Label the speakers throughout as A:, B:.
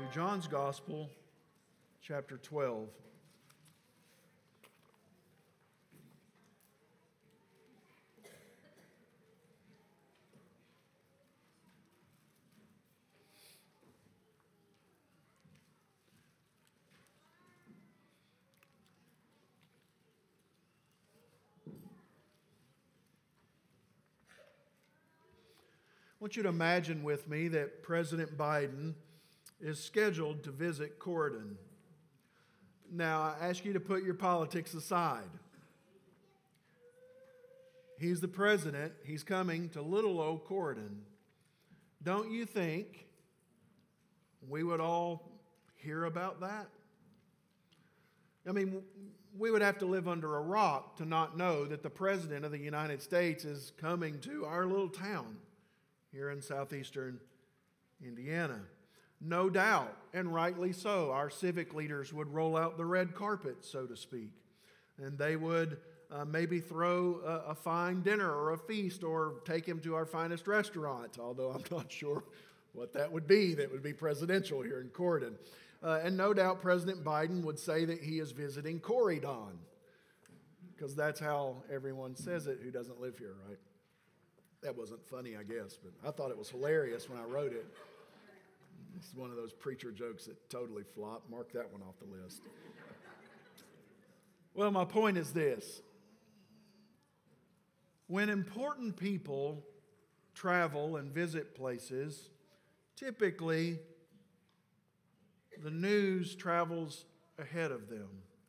A: John's Gospel, chapter 12. I want you to imagine with me that President Biden is scheduled to visit Corydon. Now, I ask you to put your politics aside. He's the president. He's coming to little old Corydon. Don't you think we would all hear about that? I mean, we would have to live under a rock to not know that the President of the United States is coming to our little town here in southeastern Indiana. No doubt, and rightly so, our civic leaders would roll out the red carpet, so to speak, and they would maybe throw a fine dinner or a feast or take him to our finest restaurant, although I'm not sure what that would be presidential here in Corydon. And no doubt President Biden would say that he is visiting Corydon, because that's how everyone says it who doesn't live here, right? That wasn't funny, I guess, but I thought it was hilarious when I wrote it. It's one of those preacher jokes that totally flopped. Mark that one off the list. Well, my point is this. When important people travel and visit places, typically the news travels ahead of them.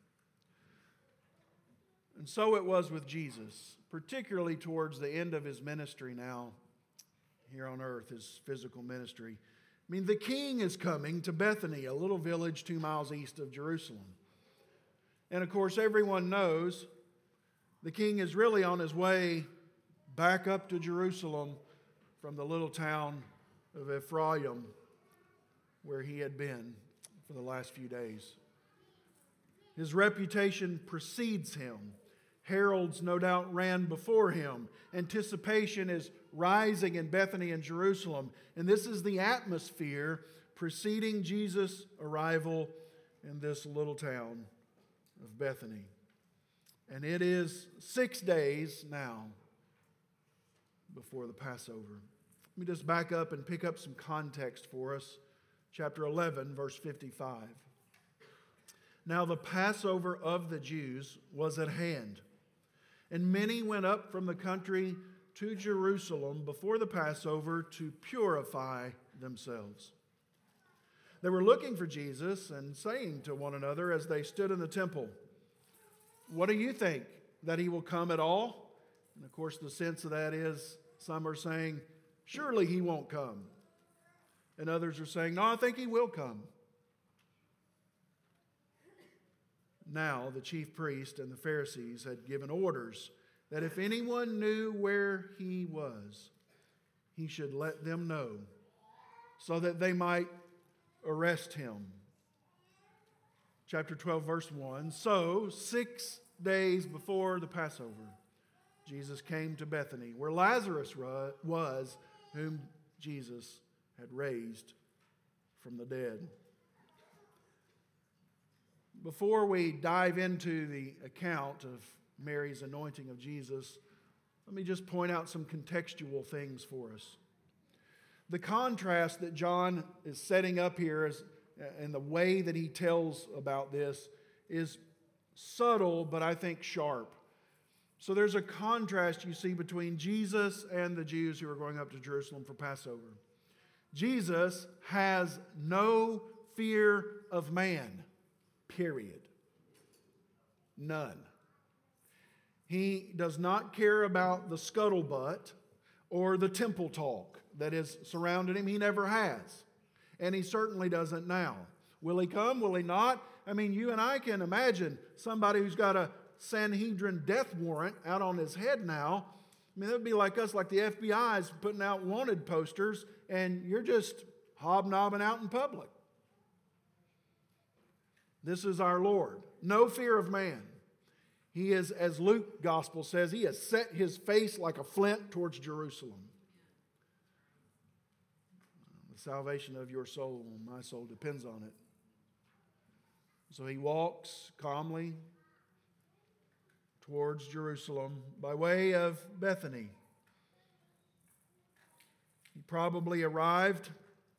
A: And so it was with Jesus, particularly towards the end of his ministry now here on earth, his physical ministry. I mean, the king is coming to Bethany, a little village 2 miles east of Jerusalem. And of course, everyone knows the king is really on his way back up to Jerusalem from the little town of Ephraim, where he had been for the last few days. His reputation precedes him. Heralds, no doubt, ran before him. Anticipation is rising in Bethany and Jerusalem. And this is the atmosphere preceding Jesus' arrival in this little town of Bethany. And it is 6 days now before the Passover. Let me just back up and pick up some context for us. Chapter 11, verse 55. Now the Passover of the Jews was at hand. And many went up from the country to Jerusalem before the Passover to purify themselves. They were looking for Jesus and saying to one another as they stood in the temple, "What do you think, that he will come at all?" And of course the sense of that is some are saying, "Surely he won't come." And others are saying, "No, I think he will come." Now the chief priest and the Pharisees had given orders that if anyone knew where he was, he should let them know, so that they might arrest him. Chapter 12, verse 1. So 6 days before the Passover, Jesus came to Bethany, where Lazarus was, whom Jesus had raised from the dead. Before we dive into the account of Mary's anointing of Jesus, let me just point out some contextual things for us. The contrast that John is setting up here and the way that he tells about this is subtle, but I think sharp. So there's a contrast you see between Jesus and the Jews who are going up to Jerusalem for Passover. Jesus has no fear of man. Period. None. He does not care about the scuttlebutt or the temple talk that has surrounded him. He never has. And he certainly doesn't now. Will he come? Will he not? I mean, you and I can imagine somebody who's got a Sanhedrin death warrant out on his head now. I mean, that would be like us, like the FBI is putting out wanted posters, and you're just hobnobbing out in public. This is our Lord. No fear of man. He is, as Luke Gospel says, he has set his face like a flint towards Jerusalem. The salvation of your soul, my soul, depends on it. So he walks calmly towards Jerusalem by way of Bethany. He probably arrived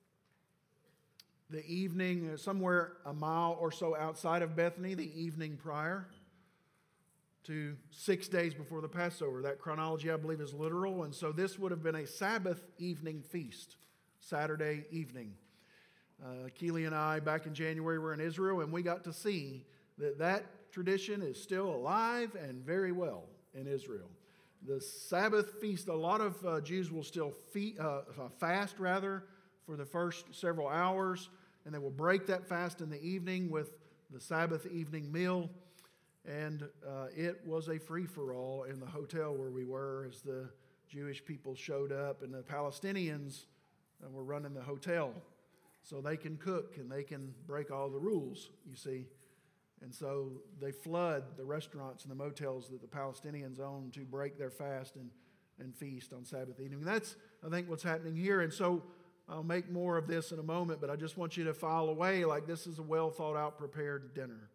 A: the evening, somewhere a mile or so outside of Bethany, the evening prior to 6 days before the Passover. That chronology, I believe, is literal, and so this would have been a Sabbath evening feast, Saturday evening. Keely and I, back in January, were in Israel, and we got to see that tradition is still alive and very well in Israel. The Sabbath feast, a lot of Jews will still fast for the first several hours, and they will break that fast in the evening with the Sabbath evening meal. And it was a free-for-all in the hotel where we were as the Jewish people showed up, and the Palestinians were running the hotel. So they can cook and they can break all the rules, you see. And so they flood the restaurants and the motels that the Palestinians own to break their fast and feast on Sabbath evening. That's, I think, what's happening here. And so I'll make more of this in a moment, but I just want you to file away like this is a well thought out, prepared dinner.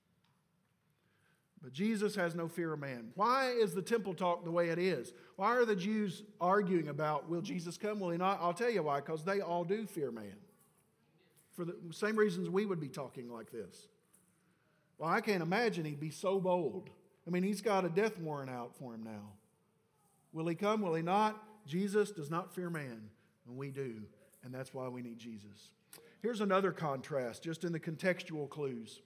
A: But Jesus has no fear of man. Why is the temple talk the way it is? Why are the Jews arguing about, will Jesus come, will he not? I'll tell you why, because they all do fear man. For the same reasons we would be talking like this. Well, I can't imagine he'd be so bold. I mean, he's got a death warrant out for him now. Will he come, will he not? Jesus does not fear man, and we do, and that's why we need Jesus. Here's another contrast, just in the contextual clues.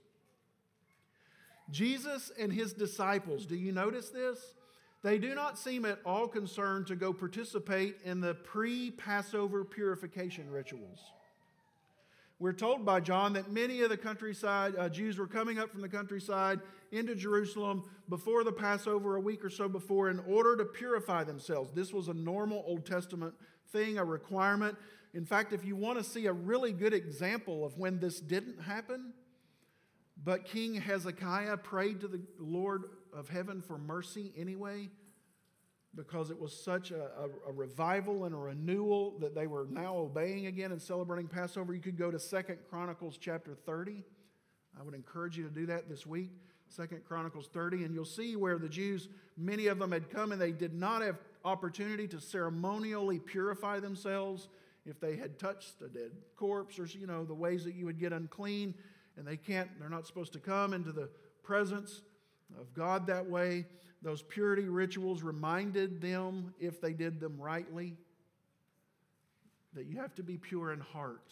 A: Jesus and his disciples, do you notice this? They do not seem at all concerned to go participate in the pre-Passover purification rituals. We're told by John that many of the countryside Jews were coming up from the countryside into Jerusalem before the Passover, a week or so before, in order to purify themselves. This was a normal Old Testament thing, a requirement. In fact, if you want to see a really good example of when this didn't happen, but King Hezekiah prayed to the Lord of heaven for mercy anyway, because it was such a revival and a renewal that they were now obeying again and celebrating Passover. You could go to 2 Chronicles chapter 30. I would encourage you to do that this week. 2 Chronicles 30, and you'll see where the Jews, many of them had come and they did not have opportunity to ceremonially purify themselves if they had touched a dead corpse or, the ways that you would get unclean. And they're not supposed to come into the presence of God that way. Those purity rituals reminded them, if they did them rightly, that you have to be pure in heart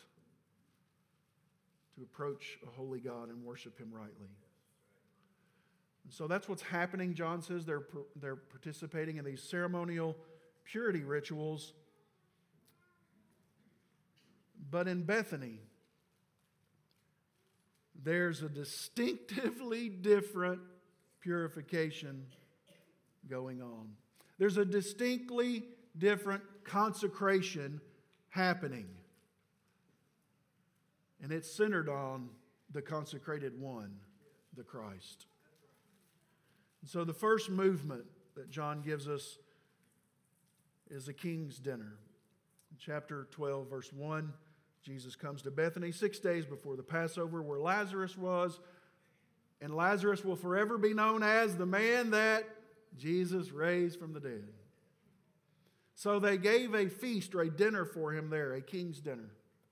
A: to approach a holy God and worship him rightly. And so that's what's happening. John says they're participating in these ceremonial purity rituals. But in Bethany, there's a distinctively different purification going on. There's a distinctly different consecration happening. And it's centered on the consecrated one, the Christ. And so the first movement that John gives us is the king's dinner. In chapter 12, verse 1, Jesus comes to Bethany 6 days before the Passover, where Lazarus was. And Lazarus will forever be known as the man that Jesus raised from the dead. So they gave a feast or a dinner for him there, a king's dinner.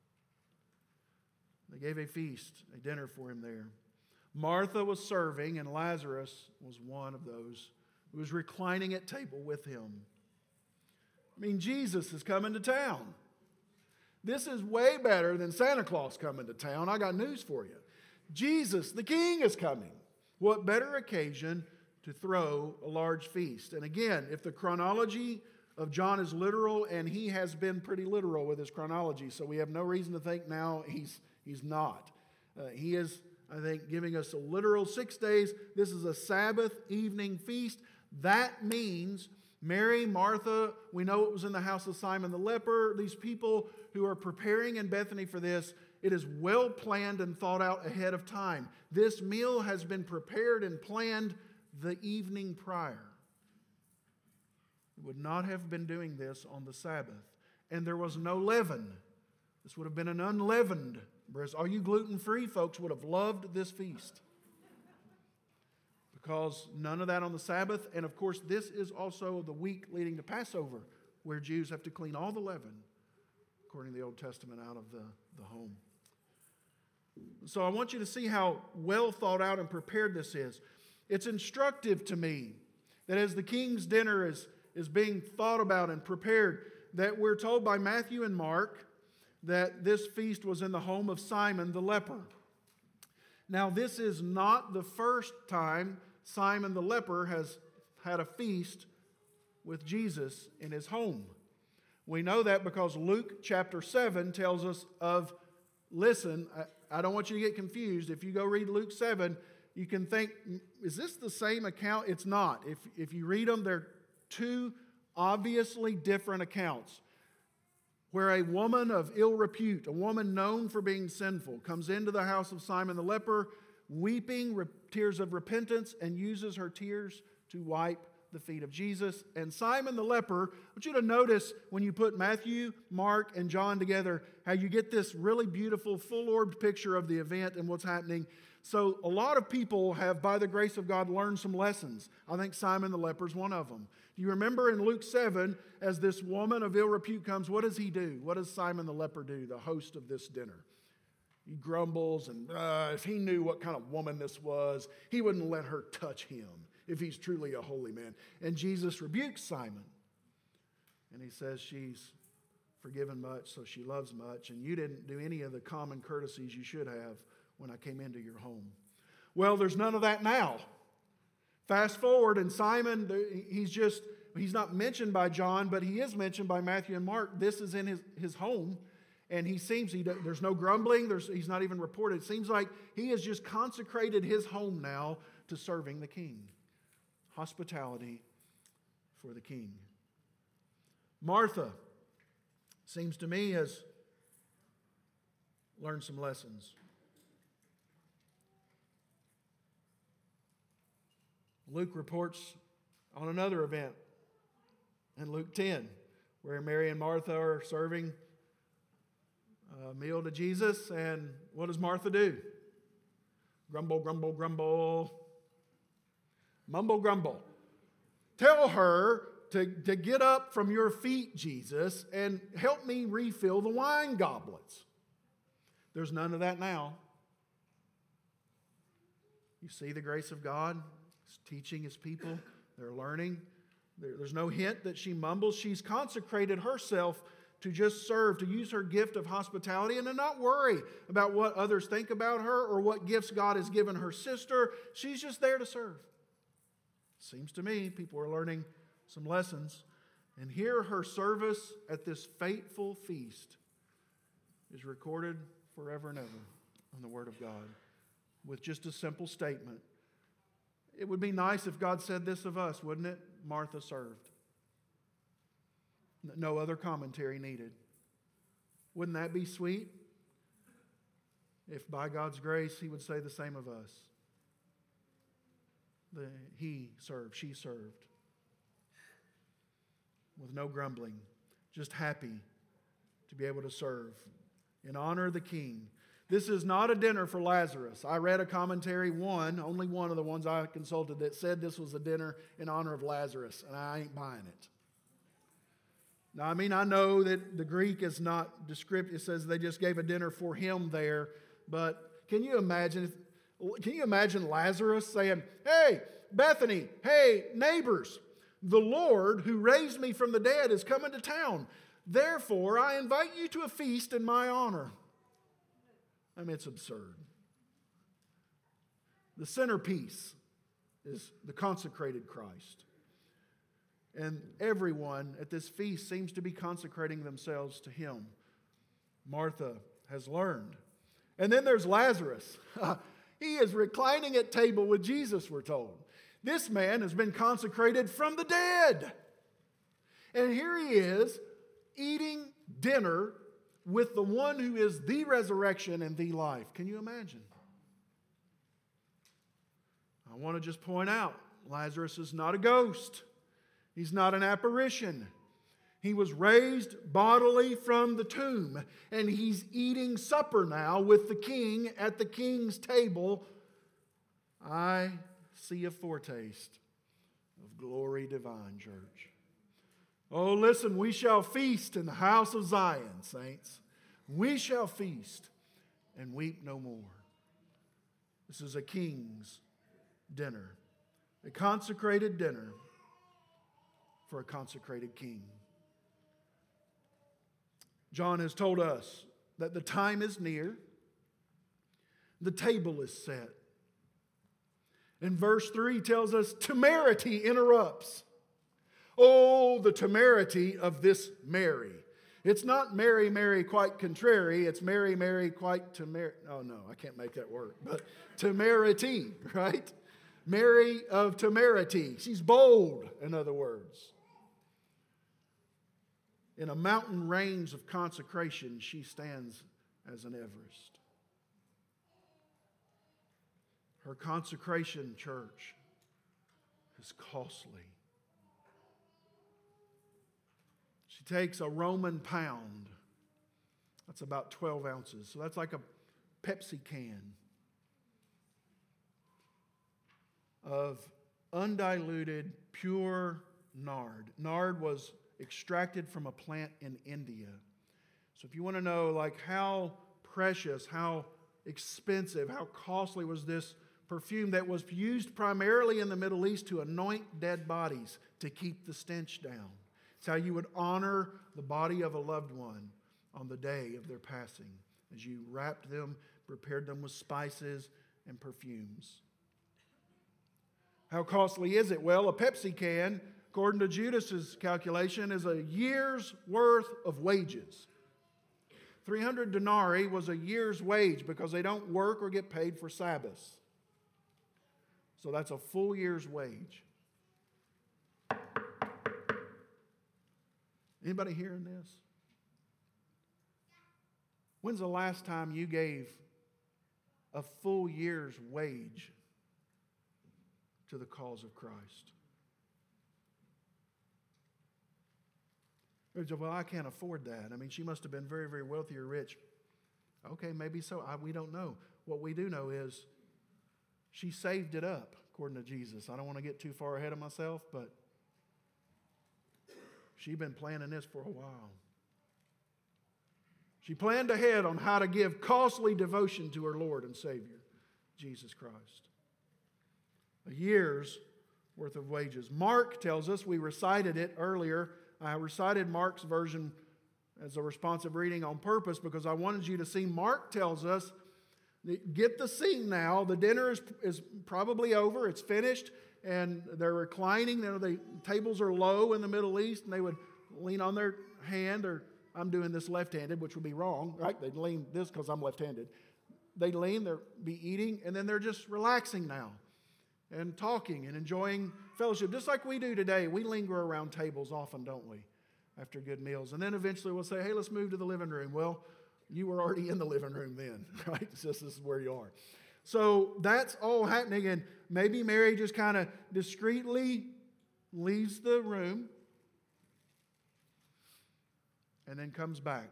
A: They gave a feast, a dinner for him there. Martha was serving, and Lazarus was one of those who was reclining at table with him. I mean, Jesus is coming to town. This is way better than Santa Claus coming to town. I got news for you. Jesus, the King, is coming. What better occasion to throw a large feast? And again, if the chronology of John is literal, and he has been pretty literal with his chronology, so we have no reason to think now he's not. He is, I think, giving us a literal 6 days. This is a Sabbath evening feast. That means Mary, Martha, we know it was in the house of Simon the leper. These people who are preparing in Bethany for this, it is well planned and thought out ahead of time. This meal has been prepared and planned the evening prior. It would not have been doing this on the Sabbath. And there was no leaven This would have been an unleavened bread. All you gluten-free folks would have loved this feast. Because none of that on the Sabbath. And of course, this is also the week leading to Passover, where Jews have to clean all the leaven, according to the Old Testament, out of the home. So I want you to see how well thought out and prepared this is. It's instructive to me that as the king's dinner is being thought about and prepared, that we're told by Matthew and Mark that this feast was in the home of Simon the leper. Now, this is not the first time Simon the leper has had a feast with Jesus in his home. We know that because Luke chapter 7 tells us of, listen, I don't want you to get confused. If you go read Luke 7, you can think, is this the same account? It's not. If you read them, they're two obviously different accounts. Where a woman of ill repute, a woman known for being sinful, comes into the house of Simon the leper, weeping tears of repentance, and uses her tears to wipe the feet of Jesus. And Simon the leper, I want you to notice when you put Matthew, Mark, and John together, how you get this really beautiful, full-orbed picture of the event and what's happening. So a lot of people have, by the grace of God, learned some lessons. I think Simon the leper is one of them. Do you remember in Luke 7, as this woman of ill repute comes, what does he do? What does Simon the leper do, the host of this dinner? He grumbles, and if he knew what kind of woman this was, he wouldn't let her touch him if he's truly a holy man. And Jesus rebukes Simon. And he says, she's forgiven much, so she loves much. And you didn't do any of the common courtesies you should have when I came into your home. Well, there's none of that now. Fast forward, and Simon, he's not mentioned by John, but he is mentioned by Matthew and Mark. This is in his home. And there's no grumbling. He's not even reported. It seems like he has just consecrated his home now to serving the king. Hospitality for the king. Martha, seems to me, has learned some lessons. Luke reports on another event in Luke 10, where Mary and Martha are serving a meal to Jesus, and what does Martha do? Grumble, grumble, grumble. Mumble, grumble. Tell her to get up from your feet, Jesus, and help me refill the wine goblets. There's none of that now. You see the grace of God? He's teaching His people. They're learning. There's no hint that she mumbles. She's consecrated herself to just serve, to use her gift of hospitality and to not worry about what others think about her or what gifts God has given her sister. She's just there to serve. Seems to me people are learning some lessons. And here her service at this fateful feast is recorded forever and ever in the Word of God with just a simple statement. It would be nice if God said this of us, wouldn't it? Martha served. No other commentary needed. Wouldn't that be sweet? If by God's grace He would say the same of us. He served, she served. With no grumbling, just happy to be able to serve in honor of the King. This is not a dinner for Lazarus. I read a commentary, only one of the ones I consulted, that said this was a dinner in honor of Lazarus, and I ain't buying it. Now, I know that the Greek is not descriptive. It says they just gave a dinner for him there, but can you imagine Lazarus saying, "Hey, Bethany, hey, neighbors, the Lord who raised me from the dead is coming to town. Therefore, I invite you to a feast in my honor." It's absurd. The centerpiece is the consecrated Christ. And everyone at this feast seems to be consecrating themselves to Him. Martha has learned. And then there's Lazarus. He is reclining at table with Jesus, we're told. This man has been consecrated from the dead. And here he is eating dinner with the one who is the resurrection and the life. Can you imagine? I want to just point out, Lazarus is not a ghost. He's not an apparition. He was raised bodily from the tomb, and he's eating supper now with the king at the king's table. I see a foretaste of glory divine, church. Oh, listen, we shall feast in the house of Zion, saints. We shall feast and weep no more. This is a king's dinner, a consecrated dinner for a consecrated king. John has told us that the time is near, the table is set. And verse 3 tells us temerity interrupts. Oh, the temerity of this Mary. It's not Mary, Mary, quite contrary. It's Mary, Mary, quite temerity. Oh, no, I can't make that work. But temerity, right? Mary of temerity. She's bold, in other words. In a mountain range of consecration, she stands as an Everest. Her consecration, church, is costly. She takes a Roman pound. That's about 12 ounces. So that's like a Pepsi can of undiluted, pure nard. Nard was extracted from a plant in India. So if you want to know like how precious, how expensive, how costly was this perfume that was used primarily in the Middle East to anoint dead bodies, to keep the stench down. It's how you would honor the body of a loved one on the day of their passing, as you wrapped them, prepared them with spices and perfumes. How costly is it? Well, a Pepsi can, according to Judas's calculation, is a year's worth of wages. 300 denarii was a year's wage because they don't work or get paid for Sabbaths. So that's a full year's wage. Anybody hearing this? When's the last time you gave a full year's wage to the cause of Christ? Well, I can't afford that. I mean, she must have been very, very wealthy or rich. Okay, maybe so. We don't know. What we do know is she saved it up, according to Jesus. I don't want to get too far ahead of myself, but she'd been planning this for a while. She planned ahead on how to give costly devotion to her Lord and Savior, Jesus Christ. A year's worth of wages. Mark tells us, we recited it earlier. I recited Mark's version as a responsive reading on purpose because I wanted you to see. Mark tells us, get the scene now. The dinner is probably over. It's finished. And they're reclining. You know, the tables are low in the Middle East, and they would lean on their hand, or I'm doing this left-handed, which would be wrong, right? They'd lean this because I'm left-handed. They'd lean, they'd be eating, and then they're just relaxing now and talking and enjoying fellowship. Just like we do today. We linger around tables often, don't we, after good meals. And then eventually we'll say, hey, let's move to the living room. Well, you were already in the living room then, right? It's just this is where you are. So that's all happening, and maybe Mary just kind of discreetly leaves the room and then comes back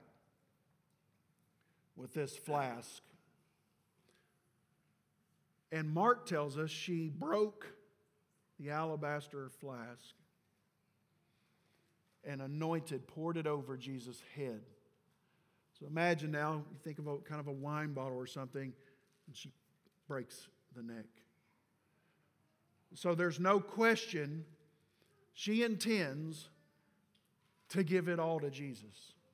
A: with this flask. And Mark tells us she broke the alabaster flask and anointed, poured it over Jesus' head. So imagine now, you think of a kind of a wine bottle or something, and she breaks the neck. So there's no question she intends to give it all to Jesus.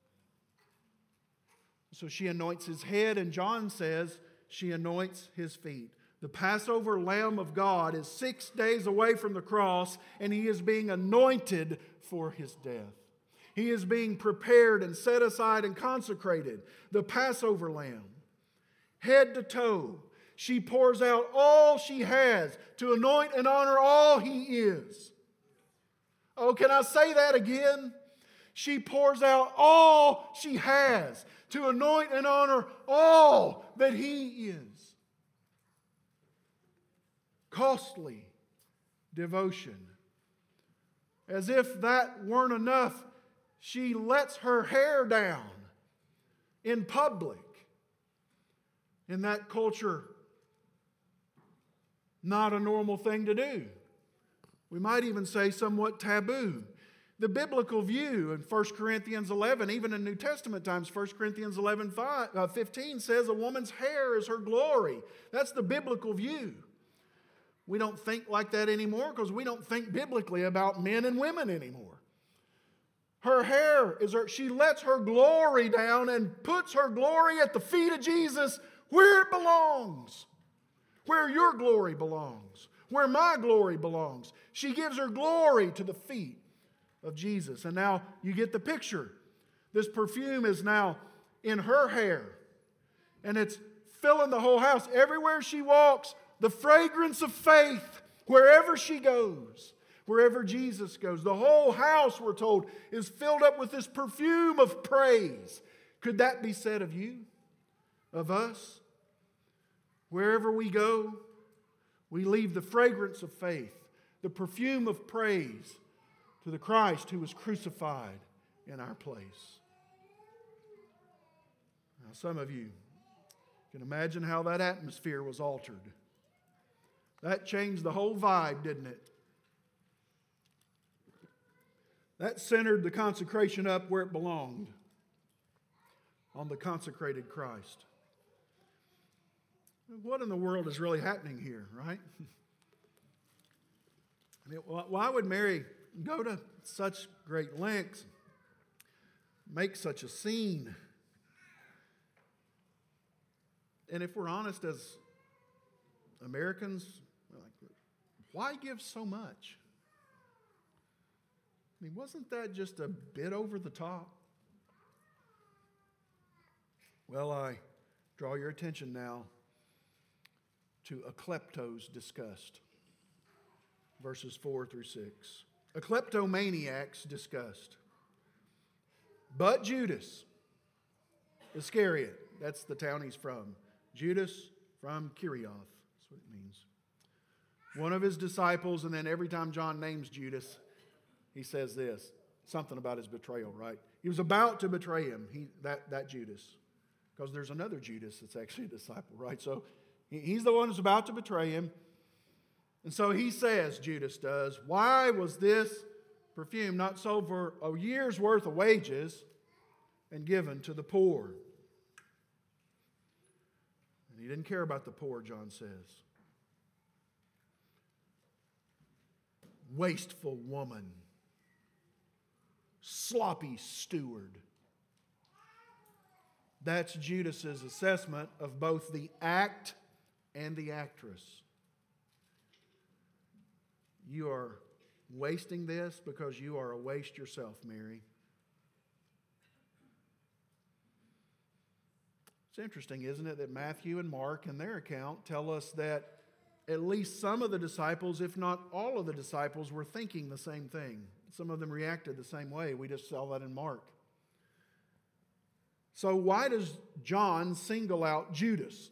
A: So she anoints his head, and John says she anoints his feet. The Passover Lamb of God is 6 days away from the cross, and he is being anointed for his death. He is being prepared and set aside and consecrated. The Passover Lamb, head to toe, she pours out all she has to anoint and honor all he is. Oh, can I say that again? She pours out all she has to anoint and honor all that he is. Costly devotion. As if that weren't enough, She lets her hair down in public. In that culture, not a normal thing to do. We might even say somewhat taboo. The biblical view in 1 Corinthians 11, even in New Testament times, 1 Corinthians 15 says a woman's hair is her glory. That's the biblical view. We don't think like that anymore because we don't think biblically about men and women anymore. Her hair is she lets her glory down and puts her glory at the feet of Jesus where it belongs. Where your glory belongs. Where my glory belongs. She gives her glory to the feet of Jesus. And now you get the picture. This perfume is now in her hair. And it's filling the whole house. Everywhere she walks, the fragrance of faith, wherever she goes, wherever Jesus goes. The whole house, we're told, is filled up with this perfume of praise. Could that be said of you? Of us? Wherever we go, we leave the fragrance of faith, the perfume of praise to the Christ who was crucified in our place. Now, some of you can imagine how that atmosphere was altered. That changed the whole vibe, didn't it? That centered the consecration up where it belonged, on the consecrated Christ. What in the world is really happening here, right? I mean, why would Mary go to such great lengths, make such a scene? And if we're honest as Americans, we're like, why give so much? I mean, wasn't that just a bit over the top? Well, I draw your attention now to a klepto's disgust. Verses 4 through 6. A kleptomaniac's disgust. But Judas Iscariot, that's the town he's from. Judas from Kerioth, that's what it means. One of his disciples, and then every time John names Judas, he says this, something about his betrayal, right? He was about to betray him, that Judas. Because there's another Judas that's actually a disciple, right? So he's the one who's about to betray him. And so he says, Judas does, why was this perfume not sold for a year's worth of wages and given to the poor? And he didn't care about the poor, John says. Wasteful woman. Sloppy steward. That's Judas's assessment of both the act and the actress. You are wasting this because you are a waste yourself, Mary. It's interesting, isn't it, that Matthew and Mark in their account tell us that at least some of the disciples, if not all of the disciples, were thinking the same thing. Some of them reacted the same way. We just saw that in Mark. So why does John single out Judas?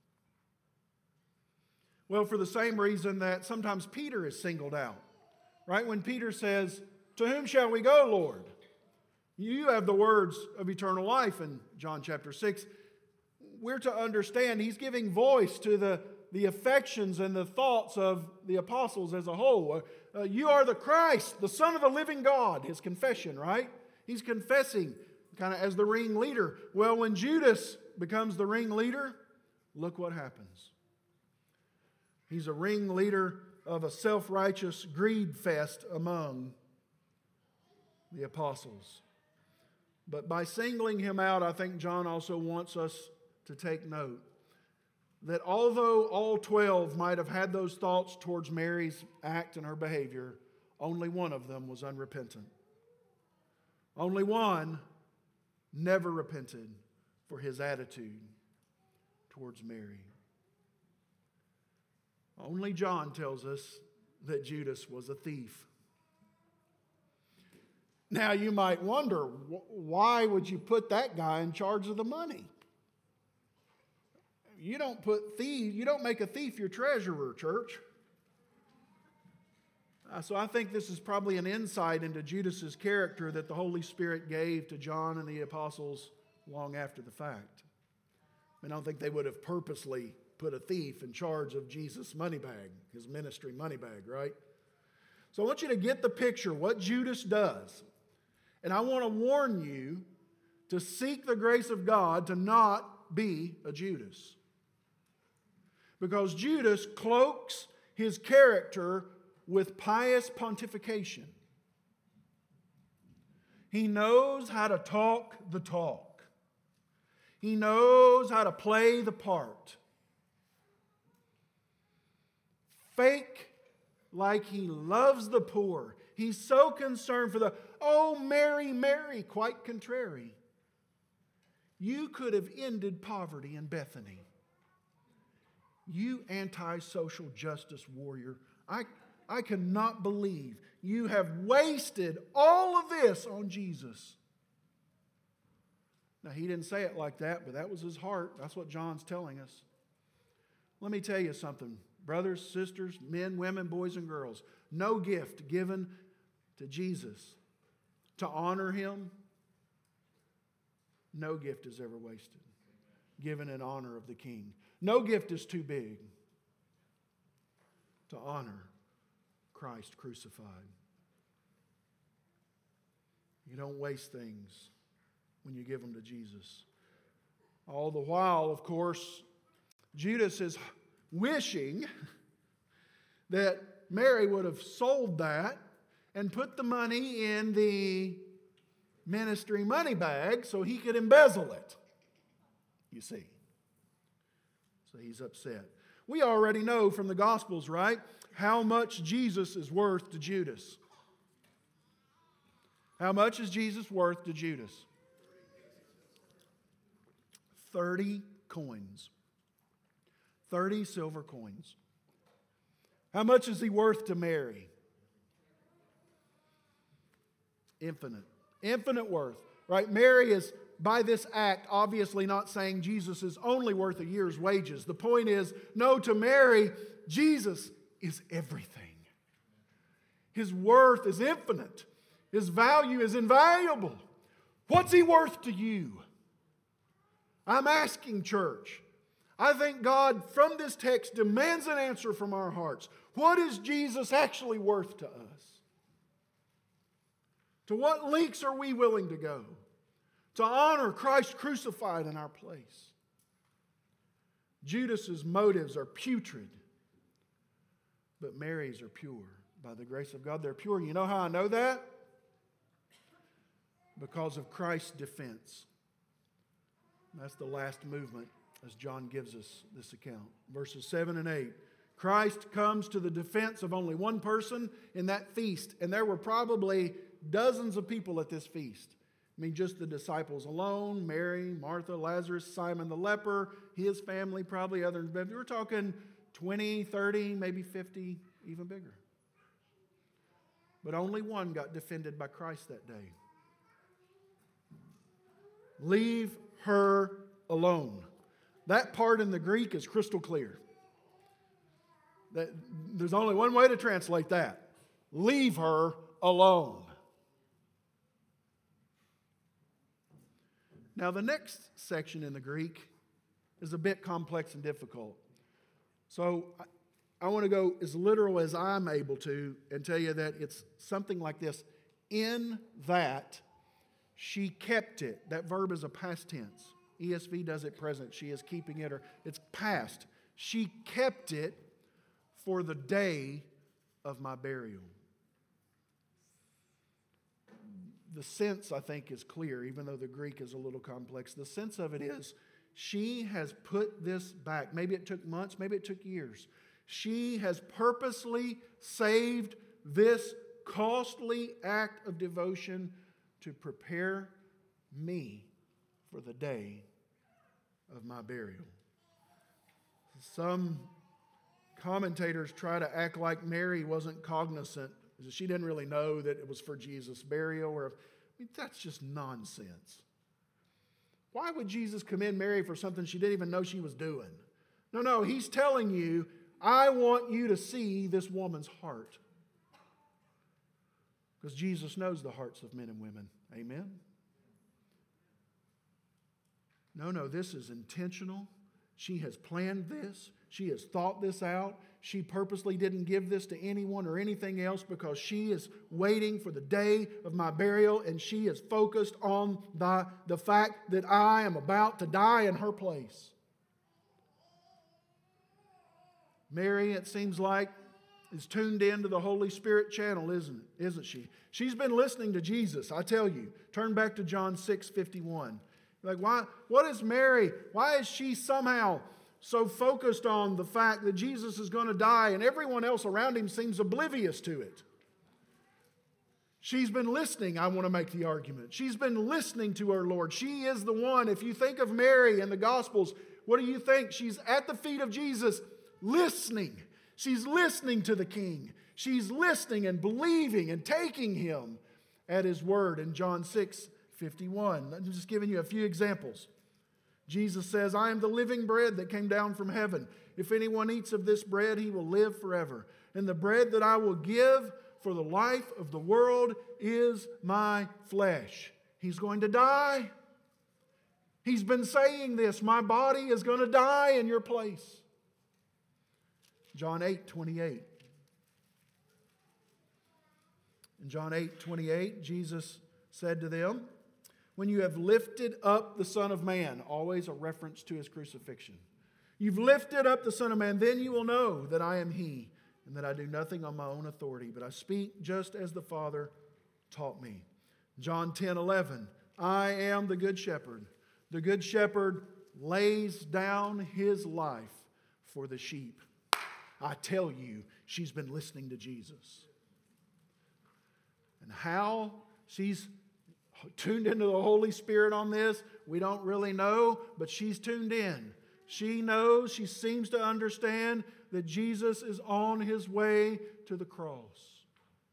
A: Well, for the same reason that sometimes Peter is singled out. Right? When Peter says, "To whom shall we go, Lord? You have the words of eternal life," in John chapter 6. We're to understand he's giving voice to the affections and the thoughts of the apostles as a whole. You are the Christ, the Son of the living God. His confession, right? He's confessing kind of as the ringleader. Well, when Judas becomes the ringleader, look what happens. He's a ringleader of a self-righteous greed fest among the apostles. But by singling him out, I think John also wants us to take note that although all 12 might have had those thoughts towards Mary's act and her behavior, only one of them was unrepentant. Only one never repented for his attitude towards Mary. Only John tells us that Judas was a thief. Now you might wonder, why would you put that guy in charge of the money? You don't make a thief your treasurer, church. So I think this is probably an insight into Judas's character that the Holy Spirit gave to John and the apostles long after the fact. I don't think they would have purposely put a thief in charge of Jesus' money bag, his ministry money bag, right? So I want you to get the picture, what Judas does. And I want to warn you to seek the grace of God to not be a Judas. Because Judas cloaks his character with pious pontification. He knows how to talk the talk. He knows how to play the part. Fake like he loves the poor. He's so concerned for the, oh, Mary, Mary, quite contrary. You could have ended poverty in Bethany. You anti-social justice warrior. I cannot believe you have wasted all of this on Jesus. Now, he didn't say it like that, but that was his heart. That's what John's telling us. Let me tell you something, brothers, sisters, men, women, boys, and girls. No gift given to Jesus to honor him, no gift is ever wasted, given in honor of the King. No gift is too big to honor Christ crucified. You don't waste things when you give them to Jesus. All the while, of course, Judas is wishing that Mary would have sold that and put the money in the ministry money bag so he could embezzle it. You see. So he's upset. We already know from the Gospels, right, how much Jesus is worth to Judas. How much is Jesus worth to Judas? 30 coins. 30 silver coins. How much is he worth to Mary? Infinite. Infinite worth. Right? Mary is, by this act, obviously not saying Jesus is only worth a year's wages. The point is, no, to Mary, Jesus is everything. His worth is infinite. His value is invaluable. What's he worth to you? I'm asking, church. I think God, from this text, demands an answer from our hearts. What is Jesus actually worth to us? To what lengths are we willing to go to honor Christ crucified in our place? Judas's motives are putrid, but Mary's are pure. By the grace of God, they're pure. You know how I know that? Because of Christ's defense. That's the last movement as John gives us this account. Verses 7 and 8. Christ comes to the defense of only one person in that feast. And there were probably dozens of people at this feast. I mean, just the disciples alone, Mary, Martha, Lazarus, Simon the leper, his family, probably others. But we're talking 20, 30, maybe 50, even bigger. But only one got defended by Christ that day. Leave her alone. That part in the Greek is crystal clear. There's only one way to translate that. Leave her alone. Now, the next section in the Greek is a bit complex and difficult. So I want to go as literal as I'm able to and tell you that it's something like this. In that, she kept it. That verb is a past tense. ESV does it present. She is keeping it, or it's past. She kept it for the day of my burial. The sense, I think, is clear, even though the Greek is a little complex. The sense of it is, she has put this back. Maybe it took months, maybe it took years. She has purposely saved this costly act of devotion to prepare me for the day of my burial. Some commentators try to act like Mary wasn't cognizant. She didn't really know that it was for Jesus' burial. That's just nonsense. Why would Jesus commend Mary for something she didn't even know she was doing? No, he's telling you, I want you to see this woman's heart. Because Jesus knows the hearts of men and women. Amen? No, this is intentional. She has planned this. She has thought this out. She purposely didn't give this to anyone or anything else because she is waiting for the day of my burial, and she is focused on the fact that I am about to die in her place. Mary, it seems like, is tuned into the Holy Spirit channel, isn't she? She's been listening to Jesus, I tell you. Turn back to John 6:51. Like, why? What is Mary? Why is she somehow so focused on the fact that Jesus is going to die and everyone else around him seems oblivious to it? She's been listening, I want to make the argument. She's been listening to her Lord. She is the one. If you think of Mary in the Gospels, what do you think? She's at the feet of Jesus listening. She's listening to the King. She's listening and believing and taking him at his word in John 6:51. I'm just giving you a few examples. Jesus says, I am the living bread that came down from heaven. If anyone eats of this bread, he will live forever. And the bread that I will give for the life of the world is my flesh. He's going to die. He's been saying this. My body is going to die in your place. John 8:28. In John 8:28, Jesus said to them, when you have lifted up the Son of Man, always a reference to his crucifixion. You've lifted up the Son of Man, then you will know that I am he, and that I do nothing on my own authority, but I speak just as the Father taught me. John 10:11, I am the good shepherd. The good shepherd lays down his life for the sheep. I tell you, she's been listening to Jesus. And how she's tuned into the Holy Spirit on this, we don't really know, but she's tuned in. She knows, she seems to understand that Jesus is on his way to the cross.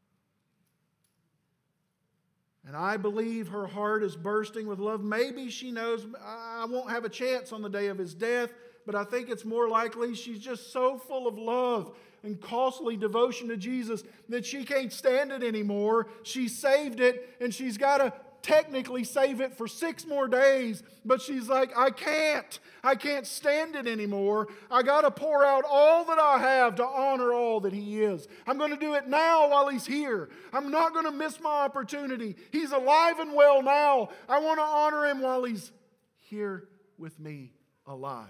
A: And I believe her heart is bursting with love. Maybe she knows I won't have a chance on the day of his death, but I think it's more likely she's just so full of love and costly devotion to Jesus that she can't stand it anymore. She saved it, and she's got to technically save it for 6 more days, but she's like, I can't stand it anymore. I got to pour out all that I have to honor all that he is. I'm going to do it now while he's here. I'm not going to miss my opportunity. He's alive and well now. I want to honor him while he's here with me alive.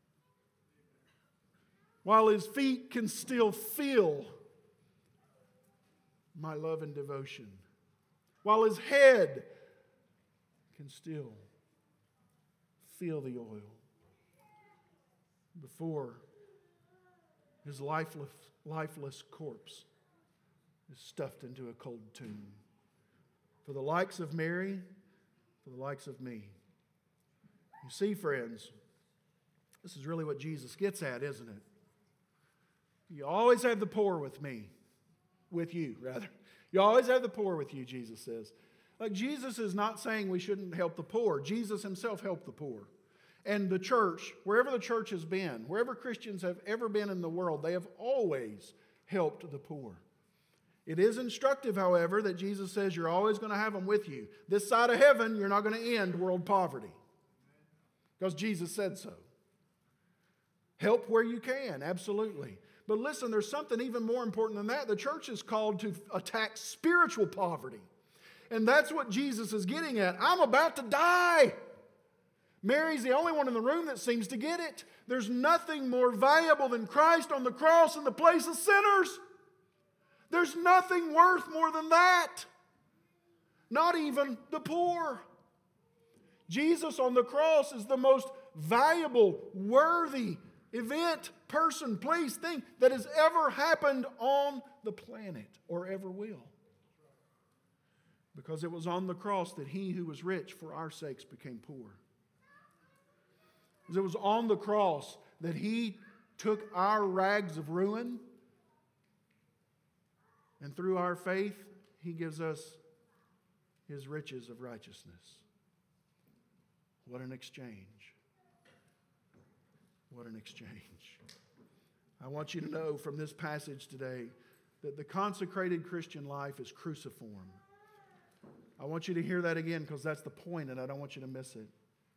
A: While his feet can still feel my love and devotion. While his head can still feel the oil before his lifeless corpse is stuffed into a cold tomb. For the likes of Mary, for the likes of me. You see, friends, this is really what Jesus gets at, isn't it? You always have the poor with me. With you, rather. You always have the poor with you, Jesus says. Like, Jesus is not saying we shouldn't help the poor. Jesus himself helped the poor. And the church, wherever the church has been, wherever Christians have ever been in the world, they have always helped the poor. It is instructive, however, that Jesus says you're always going to have them with you. This side of heaven, you're not going to end world poverty. Because Jesus said so. Help where you can, absolutely. But listen, there's something even more important than that. The church is called to attack spiritual poverty. And that's what Jesus is getting at. I'm about to die. Mary's the only one in the room that seems to get it. There's nothing more valuable than Christ on the cross in the place of sinners. There's nothing worth more than that. Not even the poor. Jesus on the cross is the most valuable, worthy event, person, place, thing that has ever happened on the planet or ever will. Because it was on the cross that he who was rich for our sakes became poor. It was on the cross that he took our rags of ruin, and through our faith, he gives us his riches of righteousness. What an exchange. What an exchange. I want you to know from this passage today that the consecrated Christian life is cruciform. I want you to hear that again because that's the point and I don't want you to miss it.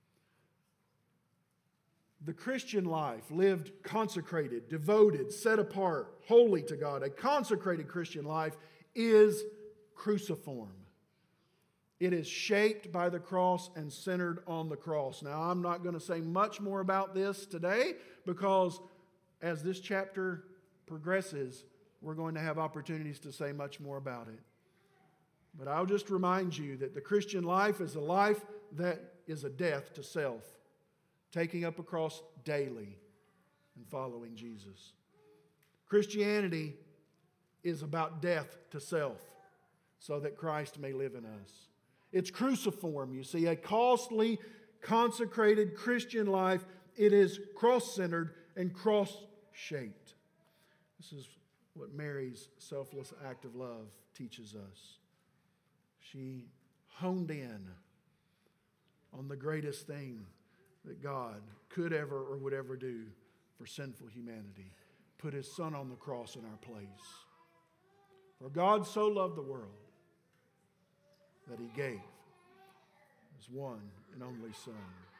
A: The Christian life, lived consecrated, devoted, set apart, holy to God, a consecrated Christian life is cruciform. It is shaped by the cross and centered on the cross. Now, I'm not going to say much more about this today because as this chapter progresses, we're going to have opportunities to say much more about it. But I'll just remind you that the Christian life is a life that is a death to self, taking up a cross daily and following Jesus. Christianity is about death to self so that Christ may live in us. It's cruciform, you see, a costly, consecrated Christian life. It is cross-centered and cross-shaped. This is what Mary's selfless act of love teaches us. She honed in on the greatest thing that God could ever or would ever do for sinful humanity. Put His Son on the cross in our place. For God so loved the world that He gave His one and only Son.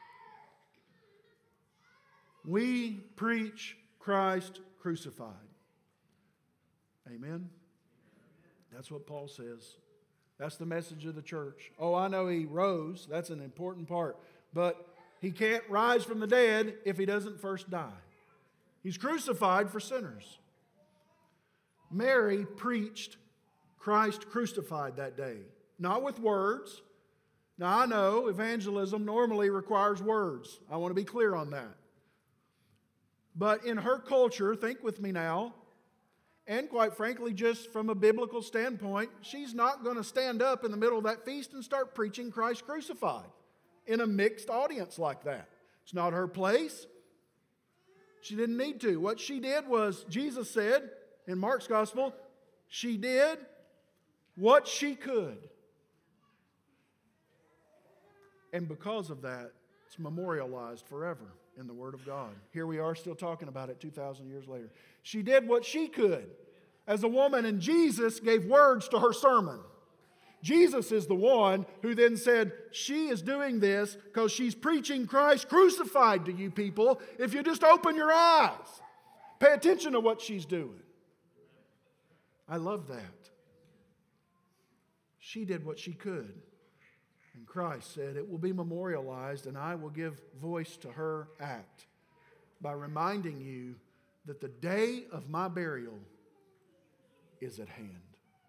A: We preach Christ crucified. Amen? That's what Paul says. That's the message of the church. Oh, I know He rose. That's an important part. But He can't rise from the dead if He doesn't first die. He's crucified for sinners. Mary preached Christ crucified that day. Not with words. Now I know evangelism normally requires words. I want to be clear on that. But in her culture, think with me now, and quite frankly, just from a biblical standpoint, she's not going to stand up in the middle of that feast and start preaching Christ crucified in a mixed audience like that. It's not her place. She didn't need to. What she did was, Jesus said in Mark's gospel, she did what she could. And because of that, it's memorialized forever in the Word of God. Here we are still talking about it 2,000 years later. She did what she could as a woman, and Jesus gave words to her sermon. Jesus is the one who then said, she is doing this because she's preaching Christ crucified to you people. If you just open your eyes, pay attention to what she's doing. I love that. She did what she could. And Christ said, it will be memorialized and I will give voice to her act by reminding you that the day of my burial is at hand.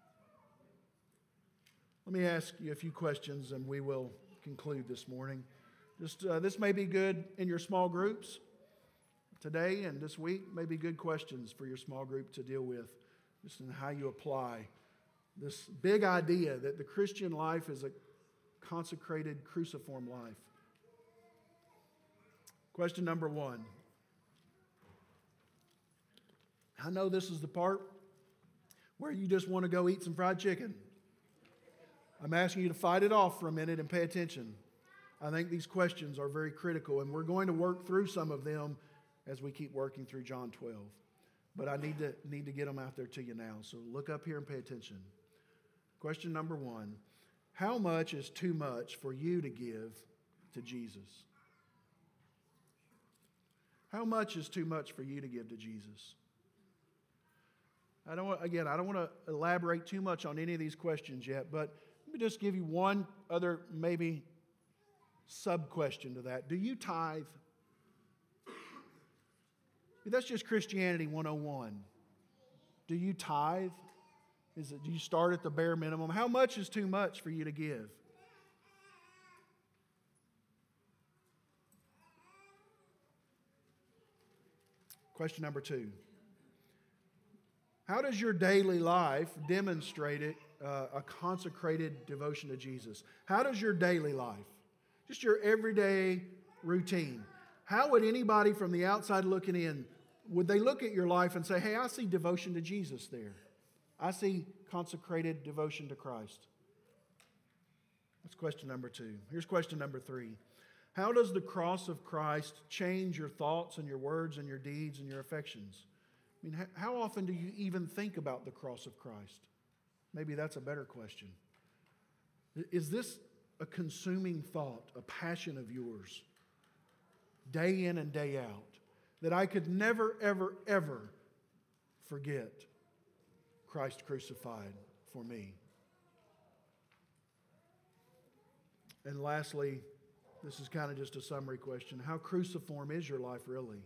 A: Let me ask you a few questions and we will conclude this morning. This may be good in your small groups today and this week. May be good questions for your small group to deal with, just in how you apply this big idea that the Christian life is a consecrated cruciform life. Question number 1. I know this is the part where you just want to go eat some fried chicken. I'm asking you to fight it off for a minute and pay attention. I think these questions are very critical, and we're going to work through some of them as we keep working through John 12. But I need to get them out there to you now. So look up here and pay attention. Question number 1. How much is too much for you to give to Jesus? How much is too much for you to give to Jesus? I don't want to elaborate too much on any of these questions yet, but let me just give you one other maybe sub-question to that. Do you tithe? That's just Christianity 101. Do you tithe? Do you start at the bare minimum? How much is too much for you to give? Question number 2. How does your daily life demonstrate a consecrated devotion to Jesus? How does your daily life, just your everyday routine, how would anybody from the outside looking in, would they look at your life and say, hey, I see devotion to Jesus there. I see consecrated devotion to Christ. That's question number 2. Here's question number 3. How does the cross of Christ change your thoughts and your words and your deeds and your affections? I mean, how often do you even think about the cross of Christ? Maybe that's a better question. Is this a consuming thought, a passion of yours, day in and day out, that I could never, ever, ever forget Christ crucified for me? And lastly, this is kind of just a summary question. How cruciform is your life really?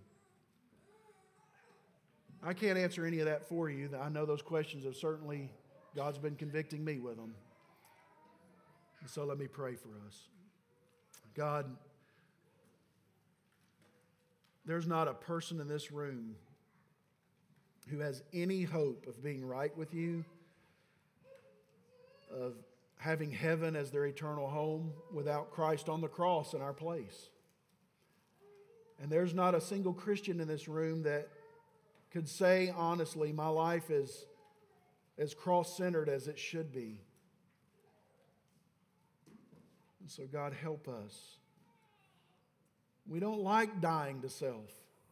A: I can't answer any of that for you. I know those questions have certainly, God's been convicting me with them. And so let me pray for us. God, there's not a person in this room who has any hope of being right with you, of having heaven as their eternal home without Christ on the cross in our place. And there's not a single Christian in this room that could say honestly, my life is as cross-centered as it should be. And so God, help us. We don't like dying to self.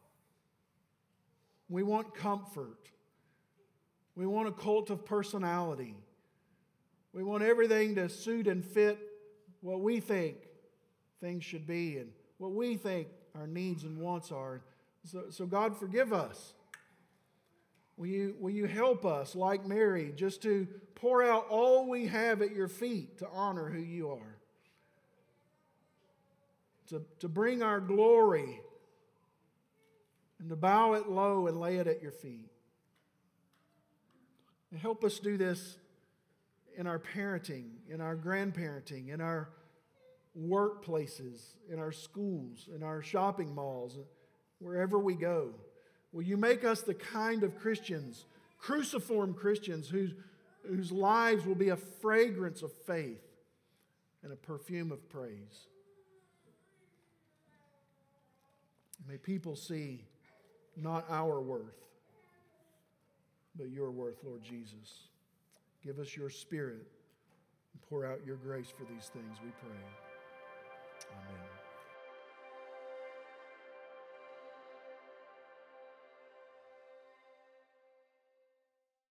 A: We want comfort. We want a cult of personality. We want everything to suit and fit what we think things should be and what we think our needs and wants are. So God, forgive us. Will you help us, like Mary, just to pour out all we have at your feet to honor who you are? To bring our glory and to bow it low and lay it at your feet. And help us do this in our parenting, in our grandparenting, in our workplaces, in our schools, in our shopping malls, wherever we go. Will you make us the kind of Christians, cruciform Christians, whose lives will be a fragrance of faith and a perfume of praise? May people see not our worth, but your worth, Lord Jesus. Give us your Spirit and pour out your grace for these things, we pray. Amen.